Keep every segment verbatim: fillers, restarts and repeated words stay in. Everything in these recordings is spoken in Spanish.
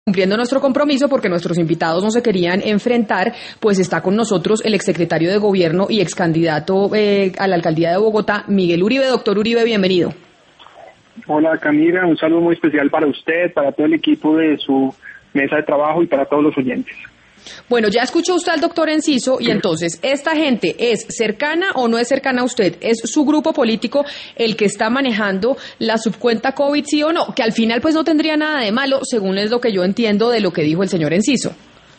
Cumpliendo nuestro compromiso, porque nuestros invitados no se querían enfrentar, pues está con nosotros el exsecretario de Gobierno y excandidato eh, a la alcaldía de Bogotá, Miguel Uribe. Doctor Uribe, bienvenido. Hola Camila, un saludo muy especial para usted, para todo el equipo de su mesa de trabajo y para todos los oyentes. Bueno, ya escuchó usted al doctor Enciso, y entonces, ¿esta gente es cercana o no es cercana a usted? ¿Es su grupo político el que está manejando la subcuenta COVID, sí o no? Que al final pues no tendría nada de malo, según es lo que yo entiendo de lo que dijo el señor Enciso.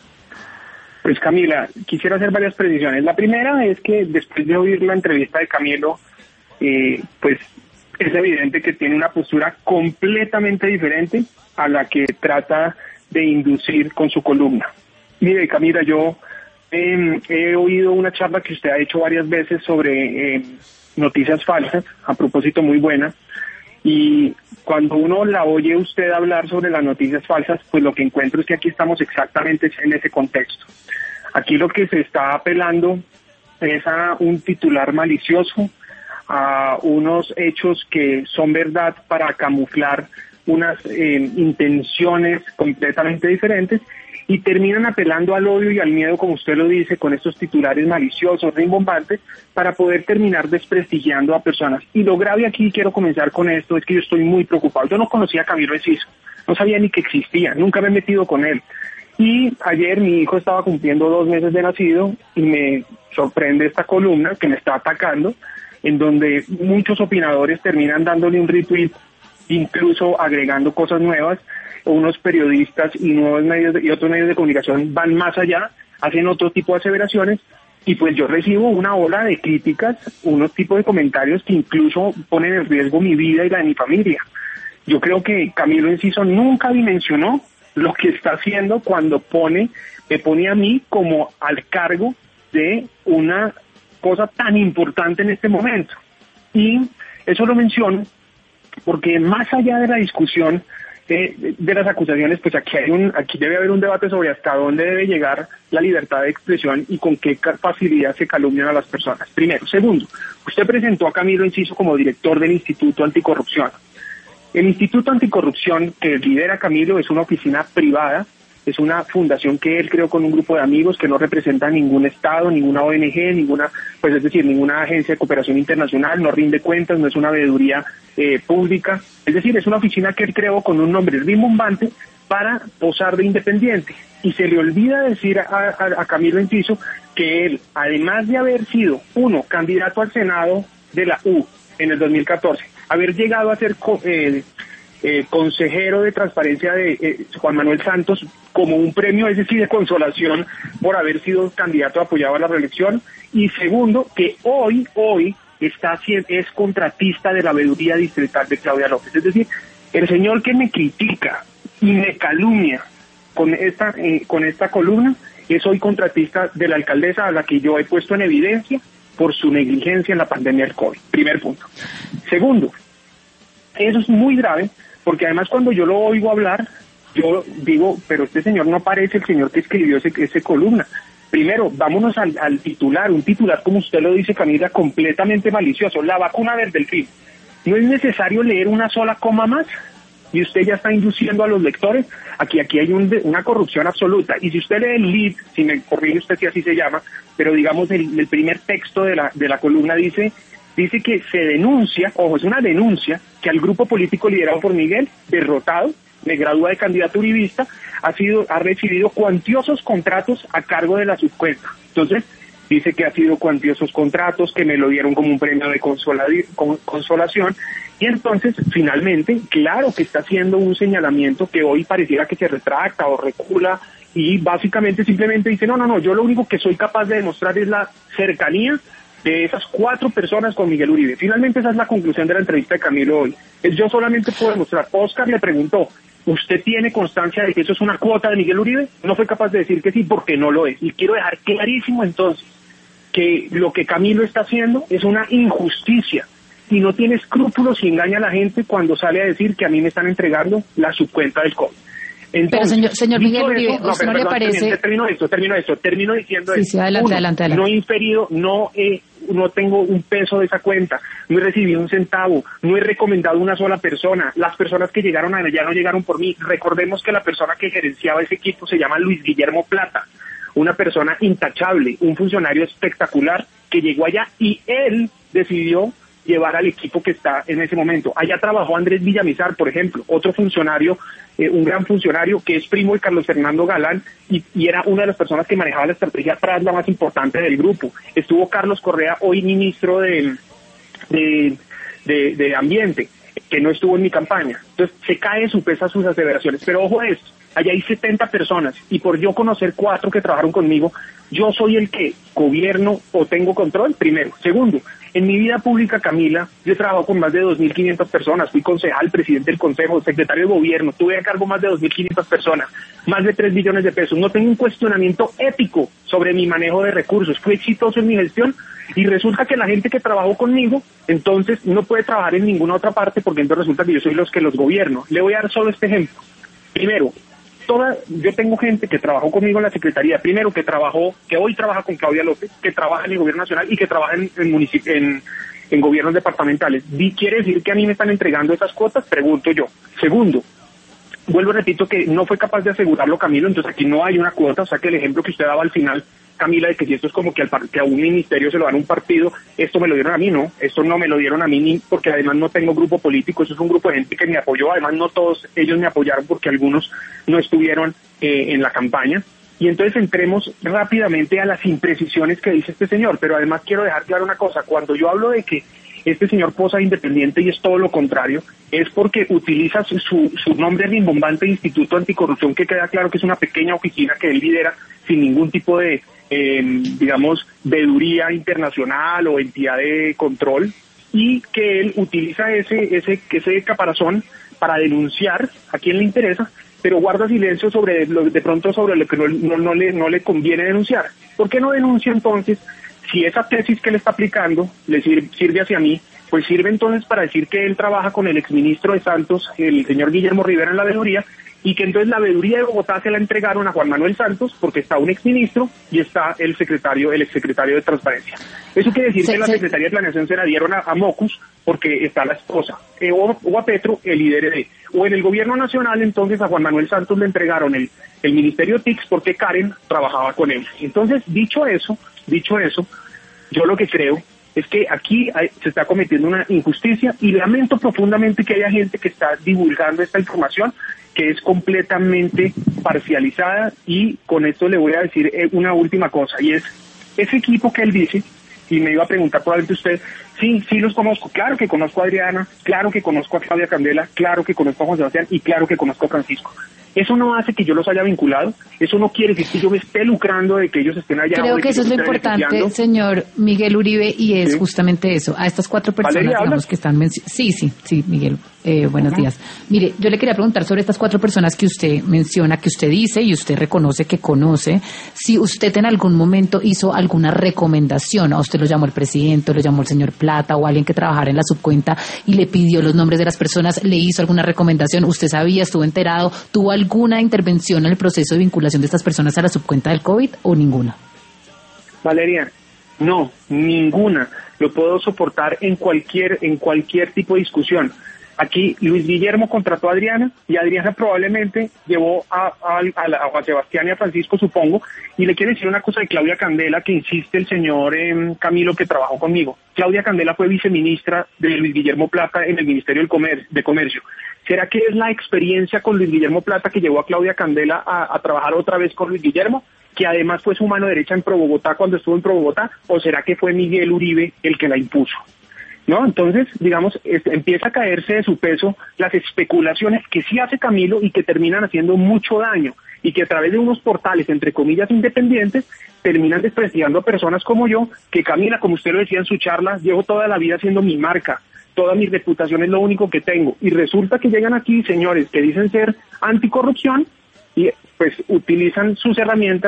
Pues Camila, quisiera hacer varias precisiones. La primera es que después de oír la entrevista de Camilo, eh, pues es evidente que tiene una postura completamente diferente a la que trata de inducir con su columna. Mire, Camila, yo eh, he oído una charla que usted ha hecho varias veces sobre eh, noticias falsas, a propósito muy buena, y cuando uno la oye usted hablar sobre las noticias falsas, pues lo que encuentro es que aquí estamos exactamente en ese contexto. Aquí lo que se está apelando es a un titular malicioso, a unos hechos que son verdad para camuflar unas eh, intenciones completamente diferentes, y terminan apelando al odio y al miedo, como usted lo dice, con estos titulares maliciosos, rimbombantes, para poder terminar desprestigiando a personas. Y lo grave aquí, quiero comenzar con esto, es que yo estoy muy preocupado. Yo no conocía a Camilo Enciso, no sabía ni que existía, nunca me he metido con él. Y ayer mi hijo estaba cumpliendo dos meses de nacido y me sorprende esta columna que me está atacando, en donde muchos opinadores terminan dándole un retweet, incluso agregando cosas nuevas. Unos periodistas y nuevos medios de, y otros medios de comunicación van más allá, hacen otro tipo de aseveraciones, y pues yo recibo una ola de críticas, unos tipos de comentarios que incluso ponen en riesgo mi vida y la de mi familia. Yo creo que Camilo Enciso nunca dimensionó lo que está haciendo cuando pone, me pone a mí como al cargo de una cosa tan importante en este momento. Y eso lo menciono porque más allá de la discusión Eh, de las acusaciones, pues aquí hay un, aquí debe haber un debate sobre hasta dónde debe llegar la libertad de expresión y con qué facilidad se calumnian a las personas. Primero. Segundo, usted presentó a Camilo Enciso como director del Instituto Anticorrupción. El Instituto Anticorrupción que lidera Camilo es una oficina privada, es una fundación que él creó con un grupo de amigos que no representa ningún estado, ninguna O N G, ninguna, pues es decir, ninguna agencia de cooperación internacional, no rinde cuentas, no es una veeduría eh, pública, es decir, es una oficina que él creó con un nombre rimbombante para posar de independiente. Y se le olvida decir a, a, a Camilo Enciso que él, además de haber sido, uno, candidato al Senado de la U en el dos mil catorce, haber llegado a ser eh, Eh, consejero de transparencia de eh, Juan Manuel Santos como un premio, es decir, de consolación por haber sido candidato apoyado a la reelección, y segundo, que hoy, hoy está es contratista de la veeduría distrital de Claudia López. Es decir, el señor que me critica y me calumnia con esta, eh, con esta columna es hoy contratista de la alcaldesa, a la que yo he puesto en evidencia por su negligencia en la pandemia del COVID. Primer punto. Segundo, eso es muy grave, porque además cuando yo lo oigo hablar, yo digo, pero este señor no parece el señor que escribió ese, ese columna. Primero, vámonos al, al titular, un titular, como usted lo dice, Camila, completamente malicioso. La vacuna del delfín. No es necesario leer una sola coma más, y usted ya está induciendo a los lectores. Aquí aquí hay un, una corrupción absoluta. Y si usted lee el lead, si me corrige usted si así se llama, pero digamos el, el primer texto de la, de la columna dice... Dice que se denuncia, ojo, es una denuncia, que al grupo político liderado por Miguel, derrotado, me gradúa de candidato uribista, ha sido, ha recibido cuantiosos contratos a cargo de la subcuenta. Entonces, dice que ha sido cuantiosos contratos, que me lo dieron como un premio de consola, con, consolación, y entonces, finalmente, claro que está haciendo un señalamiento que hoy pareciera que se retracta o recula, y básicamente simplemente dice, no, no, no, yo lo único que soy capaz de demostrar es la cercanía de esas cuatro personas con Miguel Uribe. Finalmente esa es la conclusión de la entrevista de Camilo hoy. Es yo solamente puedo demostrar. Oscar le preguntó, ¿usted tiene constancia de que eso es una cuota de Miguel Uribe? No fue capaz de decir que sí porque no lo es. Y quiero dejar clarísimo entonces que lo que Camilo está haciendo es una injusticia y no tiene escrúpulos y engaña a la gente cuando sale a decir que a mí me están entregando la subcuenta del COVID. Entonces, pero señor, señor Miguel Uribe, eso, no, ¿usted pero, no le perdón, parece? Termino esto, termino esto, termino diciendo sí, esto. Sí, adelante, Uno, adelante, adelante. No he inferido, no he, no tengo un peso de esa cuenta, no he recibido un centavo, no he recomendado una sola persona. Las personas que llegaron allá no llegaron por mí. Recordemos que la persona que gerenciaba ese equipo se llama Luis Guillermo Plata, una persona intachable, un funcionario espectacular que llegó allá y él decidió llevar al equipo que está en ese momento. Allá trabajó Andrés Villamizar, por ejemplo, otro funcionario, eh, un gran funcionario que es primo de Carlos Fernando Galán y, y era una de las personas que manejaba la estrategia atrás, la más importante del grupo. Estuvo Carlos Correa, hoy ministro de, de, de, de Ambiente, que no estuvo en mi campaña. Entonces se cae su peso a sus aseveraciones. Pero ojo a esto, allá hay setenta personas y por yo conocer cuatro que trabajaron conmigo, yo soy el que gobierno o tengo control, primero. Segundo, en mi vida pública, Camila, yo he trabajado con más de dos mil quinientas personas, fui concejal, presidente del consejo, secretario de gobierno, tuve a cargo más de dos mil quinientas personas, más de tres billones de pesos. No tengo un cuestionamiento ético sobre mi manejo de recursos, fui exitoso en mi gestión y resulta que la gente que trabajó conmigo, entonces no puede trabajar en ninguna otra parte porque entonces resulta que yo soy los que los gobierno. Le voy a dar solo este ejemplo. Primero, toda, yo tengo gente que trabajó conmigo en la Secretaría, primero que trabajó, que hoy trabaja con Claudia López, que trabaja en el gobierno nacional y que trabaja en, en, municip- en, en gobiernos departamentales. ¿Quiere decir que a mí me están entregando esas cuotas? Pregunto yo. Segundo, vuelvo y repito que no fue capaz de asegurarlo Camilo, entonces aquí no hay una cuota, o sea que el ejemplo que usted daba al final, Camila, de que si esto es como que, al par- que a un ministerio se lo dan a un partido, esto me lo dieron a mí, no, esto no me lo dieron a mí, ni porque además no tengo grupo político, eso es un grupo de gente que me apoyó, además no todos ellos me apoyaron porque algunos no estuvieron eh, en la campaña, y entonces entremos rápidamente a las imprecisiones que dice este señor, pero además quiero dejar claro una cosa, cuando yo hablo de que este señor posa independiente y es todo lo contrario, es porque utiliza su, su nombre rimbombante Instituto Anticorrupción, que queda claro que es una pequeña oficina que él lidera sin ningún tipo de, eh, digamos, veeduría internacional o entidad de control, y que él utiliza ese, ese, ese caparazón para denunciar a quien le interesa, pero guarda silencio sobre lo, de pronto sobre lo que no, no, no, le, no le conviene denunciar. ¿Por qué no denuncia entonces? Si esa tesis que él está aplicando le sirve, sirve hacia mí, pues sirve entonces para decir que él trabaja con el exministro de Santos, el señor Guillermo Rivera, en la veeduría, y que entonces la veeduría de Bogotá se la entregaron a Juan Manuel Santos porque está un exministro y está el secretario, el exsecretario de Transparencia. Eso quiere decir Sí, que la sí. Secretaría de Planeación se la dieron a, a Mocus porque está la esposa, eh, o, o a Petro, el líder de, o en el gobierno nacional entonces a Juan Manuel Santos le entregaron el, el ministerio T I C S porque Karen trabajaba con él. Entonces, dicho eso, dicho eso, yo lo que creo es que aquí hay, se está cometiendo una injusticia y lamento profundamente que haya gente que está divulgando esta información que es completamente parcializada, y con esto le voy a decir eh, una última cosa, y es ese equipo que él dice, y me iba a preguntar probablemente usted, sí, sí los conozco, claro que conozco a Adriana, claro que conozco a Claudia Candela, claro que conozco a Juan Sebastián y claro que conozco a Francisco. Eso no hace que yo los haya vinculado, eso no quiere decir que yo me esté lucrando de que ellos estén allá. Creo que eso es lo importante, señor Miguel Uribe, y es ¿Sí? justamente eso. A estas cuatro personas, Valeria, digamos, ¿hablas? que están... menci- Sí, sí, sí, Miguel. Eh, buenos Ajá. días. Mire, yo le quería preguntar sobre estas cuatro personas que usted menciona, que usted dice y usted reconoce que conoce, si usted en algún momento hizo alguna recomendación, a usted lo llamó el presidente, lo llamó el señor Plata o alguien que trabajara en la subcuenta y le pidió los nombres de las personas, le hizo alguna recomendación, usted sabía, estuvo enterado, tuvo alguna intervención en el proceso de vinculación de estas personas a la subcuenta del COVID o ninguna. Valeria, no, ninguna. Lo puedo soportar en cualquier en cualquier tipo de discusión. Aquí Luis Guillermo contrató a Adriana y Adriana probablemente llevó a, a, a, a Juan Sebastián y a Francisco, supongo, y le quiero decir una cosa de Claudia Candela que insiste el señor eh, Camilo, que trabajó conmigo. Claudia Candela fue viceministra de Luis Guillermo Plata en el Ministerio del Comer- de Comercio. ¿Será que es la experiencia con Luis Guillermo Plata que llevó a Claudia Candela a, a trabajar otra vez con Luis Guillermo, que además fue su mano derecha en Pro Bogotá cuando estuvo en Pro Bogotá, o será que fue Miguel Uribe el que la impuso? ¿No? Entonces, digamos, es, empieza a caerse de su peso las especulaciones que sí hace Camilo y que terminan haciendo mucho daño, y que a través de unos portales, entre comillas, independientes, terminan desprestigiando a personas como yo, que Camila, como usted lo decía en su charla, llevo toda la vida siendo mi marca, toda mi reputación es lo único que tengo, y resulta que llegan aquí señores que dicen ser anticorrupción y pues utilizan sus herramientas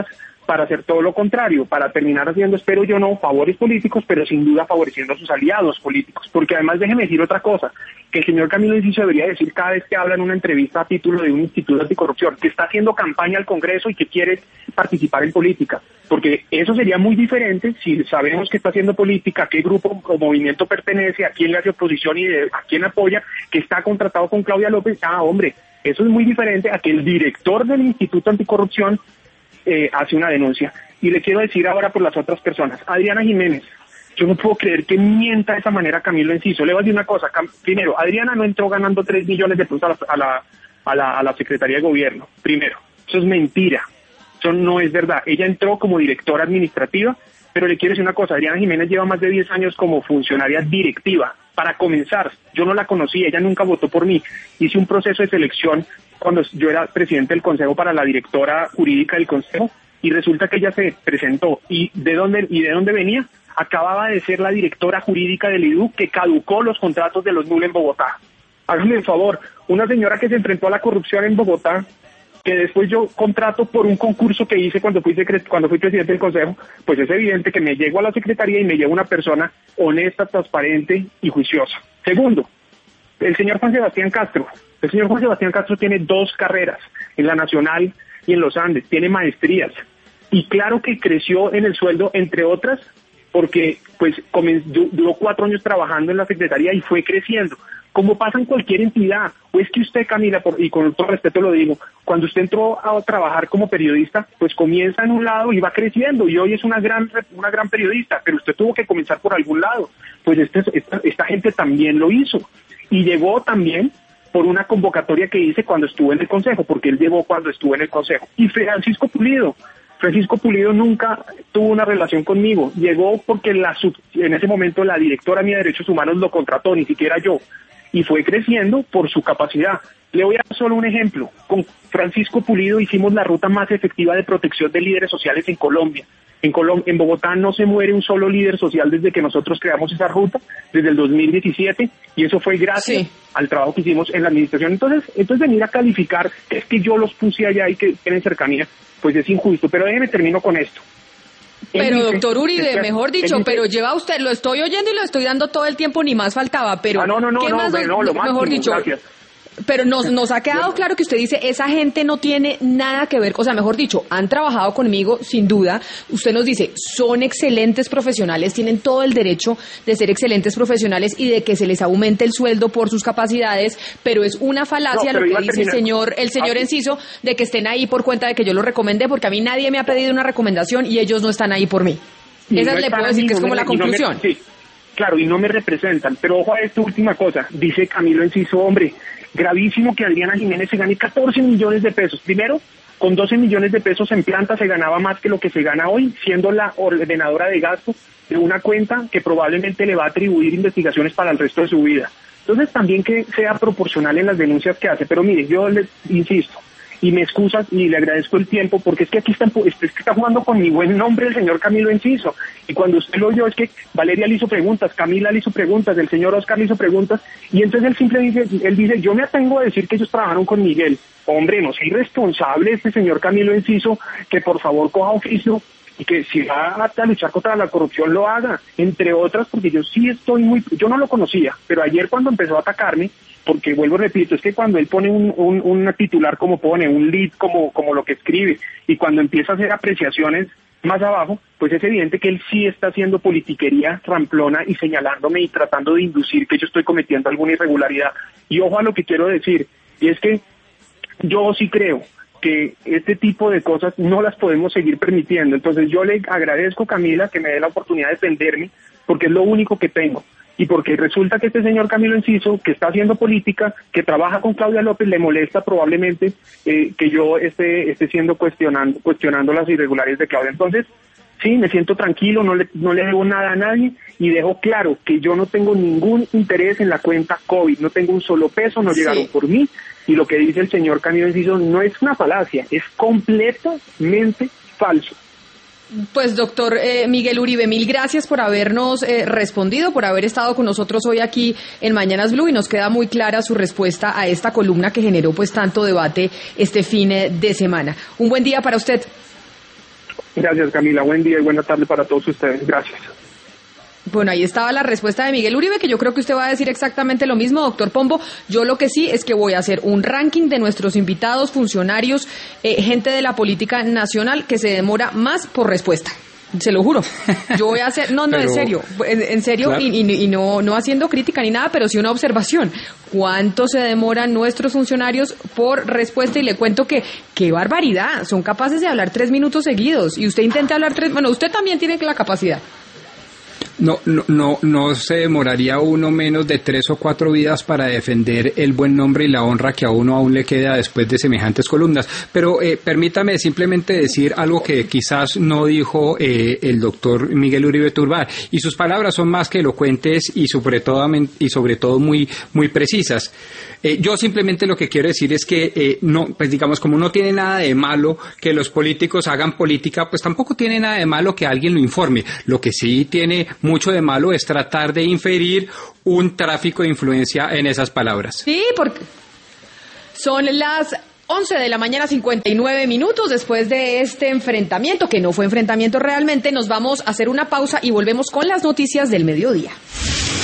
para hacer todo lo contrario, para terminar haciendo, espero yo no, favores políticos, pero sin duda favoreciendo a sus aliados políticos. Porque además déjeme decir otra cosa, que el señor Camilo Enciso debería decir cada vez que habla en una entrevista a título de un instituto anticorrupción, que está haciendo campaña al Congreso y que quiere participar en política. Porque eso sería muy diferente si sabemos que está haciendo política, a qué grupo o movimiento pertenece, a quién le hace oposición y de, a quién apoya, que está contratado con Claudia López. Ah, hombre, eso es muy diferente a que el director del Instituto Anticorrupción eh, hace una denuncia. Y le quiero decir ahora por las otras personas. Adriana Jiménez, yo no puedo creer que mienta de esa manera Camilo Enciso. Le voy a decir una cosa. Cam- Primero, Adriana no entró ganando tres millones de pesos a la, a la, a la, a la Secretaría de Gobierno. Primero, eso es mentira. Eso no es verdad. Ella entró como directora administrativa, pero le quiero decir una cosa. Adriana Jiménez lleva más de diez años como funcionaria directiva. Para comenzar, yo no la conocí, ella nunca votó por mí. Hice un proceso de selección cuando yo era presidente del Consejo para la directora jurídica del Consejo y resulta que ella se presentó. ¿Y de dónde, y de dónde venía? Acababa de ser la directora jurídica del I D U que caducó los contratos de los N U L en Bogotá. Háganme el favor, una señora que se enfrentó a la corrupción en Bogotá, que después yo contrato por un concurso que hice cuando fui secret- cuando fui presidente del Consejo, pues es evidente que me llego a la Secretaría y me llevo una persona honesta, transparente y juiciosa. Segundo, el señor Juan Sebastián Castro. El señor Juan Sebastián Castro tiene dos carreras, en la Nacional y en los Andes, tiene maestrías. Y claro que creció en el sueldo, entre otras, porque pues comenzó, duró cuatro años trabajando en la Secretaría y fue creciendo. Como pasa en cualquier entidad, o es que usted, Camila, por, y con todo respeto lo digo, cuando usted entró a trabajar como periodista, pues comienza en un lado y va creciendo, y hoy es una gran una gran periodista, pero usted tuvo que comenzar por algún lado. Pues este, esta, esta gente también lo hizo, y llegó también por una convocatoria que hice cuando estuve en el Consejo, porque él llegó cuando estuvo en el Consejo. Y Francisco Pulido, Francisco Pulido nunca tuvo una relación conmigo, llegó porque la sub, en ese momento la directora mía de Derechos Humanos lo contrató, ni siquiera yo, y fue creciendo por su capacidad. Le voy a dar solo un ejemplo. Con Francisco Pulido hicimos la ruta más efectiva de protección de líderes sociales en Colombia. En, Colom- en Bogotá no se muere un solo líder social desde que nosotros creamos esa ruta, desde el dos mil diecisiete, y eso fue gracias sí. al trabajo que hicimos en la administración. Entonces, entonces venir a calificar que es que yo los puse allá y que tienen cercanía, pues es injusto. Pero déjeme termino con esto. Pero dice, doctor Uribe, mejor dicho, dice, pero lleva usted, lo estoy oyendo y lo estoy dando todo el tiempo, ni más faltaba, pero ah, no, no, no, ¿qué no, más? No, no, lo mejor máximo, dicho, gracias. Pero nos, nos ha quedado claro que usted dice, esa gente no tiene nada que ver, o sea, mejor dicho, han trabajado conmigo, sin duda. Usted nos dice, son excelentes profesionales, tienen todo el derecho de ser excelentes profesionales y de que se les aumente el sueldo por sus capacidades, pero es una falacia no, lo que dice el señor, el señor Enciso, de que estén ahí por cuenta de que yo los recomendé, porque a mí nadie me ha pedido una recomendación y ellos no están ahí por mí. Y Esa no le puedo decir mí, que es como no me, la conclusión. No me, sí, claro, y no me representan, pero ojo a esta última cosa, dice Camilo Enciso, hombre, gravísimo que Adriana Jiménez se gane catorce millones de pesos. Primero, con doce millones de pesos en planta se ganaba más que lo que se gana hoy, siendo la ordenadora de gasto de una cuenta que probablemente le va a atribuir investigaciones para el resto de su vida. Entonces también que sea proporcional en las denuncias que hace. Pero mire, yo les insisto, y me excusas y le agradezco el tiempo, porque es que aquí está, es que está jugando con mi buen nombre el señor Camilo Enciso, y cuando usted lo oyó es que Valeria le hizo preguntas, Camila le hizo preguntas, el señor Oscar le hizo preguntas, y entonces él simple dice, él dice, yo me atengo a decir que ellos trabajaron con Miguel. Hombre, no sea irresponsable este señor Camilo Enciso, que por favor coja oficio, y que si va a luchar contra la corrupción lo haga, entre otras, porque yo sí estoy muy, yo no lo conocía, pero ayer cuando empezó a atacarme, porque vuelvo, repito, es que cuando él pone un, un, un titular como pone, un lead como, como lo que escribe, y cuando empieza a hacer apreciaciones más abajo, pues es evidente que él sí está haciendo politiquería ramplona y señalándome y tratando de inducir que yo estoy cometiendo alguna irregularidad. Y ojo a lo que quiero decir, y es que yo sí creo que este tipo de cosas no las podemos seguir permitiendo. Entonces yo le agradezco, Camila, que me dé la oportunidad de defenderme, porque es lo único que tengo. Y porque resulta que este señor Camilo Enciso, que está haciendo política, que trabaja con Claudia López, le molesta probablemente eh, que yo esté esté siendo cuestionando cuestionando las irregularidades de Claudia. Entonces, sí, me siento tranquilo, no le, no le debo nada a nadie y dejo claro que yo no tengo ningún interés en la cuenta COVID, no tengo un solo peso, no llegaron sí. por mí, y lo que dice el señor Camilo Enciso no es una falacia, es completamente falso. Pues doctor eh, Miguel Uribe, mil gracias por habernos eh, respondido, por haber estado con nosotros hoy aquí en Mañanas Blue, y nos queda muy clara su respuesta a esta columna que generó pues tanto debate este fin de semana. Un buen día para usted. Gracias, Camila. Buen día y buena tarde para todos ustedes. Gracias. Bueno, ahí estaba la respuesta de Miguel Uribe, que yo creo que usted va a decir exactamente lo mismo, doctor Pombo. Yo lo que sí es que voy a hacer un ranking de nuestros invitados, funcionarios, eh, gente de la política nacional que se demora más por respuesta. Se lo juro. Yo voy a hacer, no, no, pero, en serio, en, en serio, claro. y, y, y no, no haciendo crítica ni nada, pero sí una observación. ¿Cuánto se demoran nuestros funcionarios por respuesta? Y le cuento que, qué barbaridad, son capaces de hablar tres minutos seguidos. Y usted intenta hablar tres, bueno, usted también tiene la capacidad. No, no, no, no se demoraría uno menos de tres o cuatro vidas para defender el buen nombre y la honra que a uno aún le queda después de semejantes columnas. Pero eh, permítame simplemente decir algo que quizás no dijo eh, el doctor Miguel Uribe Turbay, y sus palabras son más que elocuentes y sobre todo, y sobre todo muy, muy precisas. Eh, yo simplemente lo que quiero decir es que eh, no, pues digamos, como no tiene nada de malo que los políticos hagan política, pues tampoco tiene nada de malo que alguien lo informe. Lo que sí tiene mucho de malo es tratar de inferir un tráfico de influencia en esas palabras. Sí, porque son las once de la mañana, cincuenta y nueve minutos. Después de este enfrentamiento, que no fue enfrentamiento realmente, nos vamos a hacer una pausa y volvemos con las noticias del mediodía.